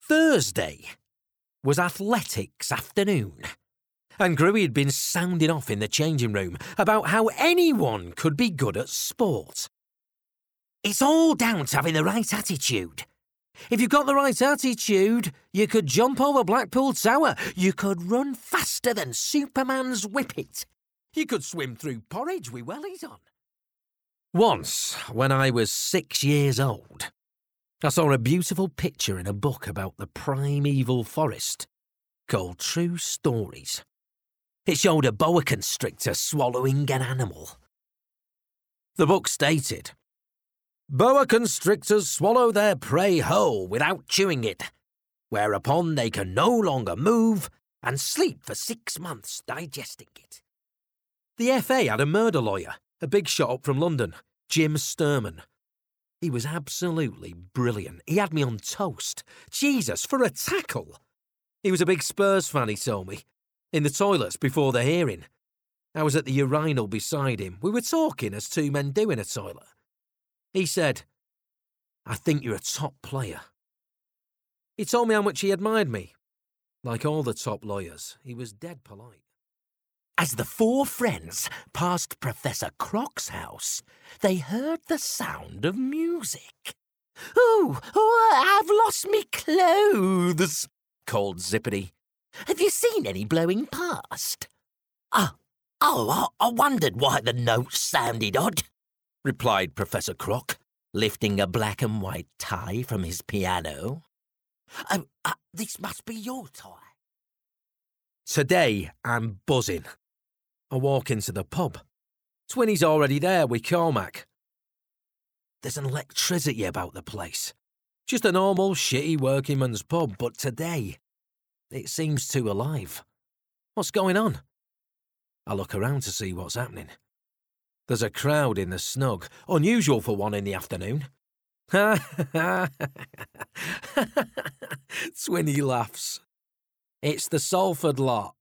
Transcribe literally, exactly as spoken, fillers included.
Thursday was athletics afternoon, and Gruey had been sounding off in the changing room about how anyone could be good at sport. It's all down to having the right attitude. If you've got the right attitude, you could jump over Blackpool Tower. You could run faster than Superman's whippet. You could swim through porridge with wellies on. Once, when I was six years old, I saw a beautiful picture in a book about the primeval forest called True Stories. It showed a boa constrictor swallowing an animal. The book stated, "Boa constrictors swallow their prey whole without chewing it, whereupon they can no longer move and sleep for six months digesting it." The F A had a murder lawyer, a big shot up from London, Jim Sturman. He was absolutely brilliant. He had me on toast. Jesus, for a tackle! He was a big Spurs fan, he told me. In the toilets before the hearing. I was at the urinal beside him. We were talking as two men do in a toilet. He said, "I think you're a top player." He told me how much he admired me. Like all the top lawyers, he was dead polite. As the four friends passed Professor Croc's house, they heard the sound of music. "Oh, oh, I've lost me clothes," called Zippity. "Have you seen any blowing past?" "Oh, oh, I, I wondered why the notes sounded odd," replied Professor Croc, lifting a black and white tie from his piano. "Oh, uh, this must be your tie." Today I'm buzzing. I walk into the pub. Twinny's already there with Cormac. There's an electricity about the place. Just a normal, shitty working man's pub, but today, it seems too alive. What's going on? I look around to see what's happening. There's a crowd in the snug, unusual for one in the afternoon. Ha ha ha! Twinny laughs. It's the Salford lot.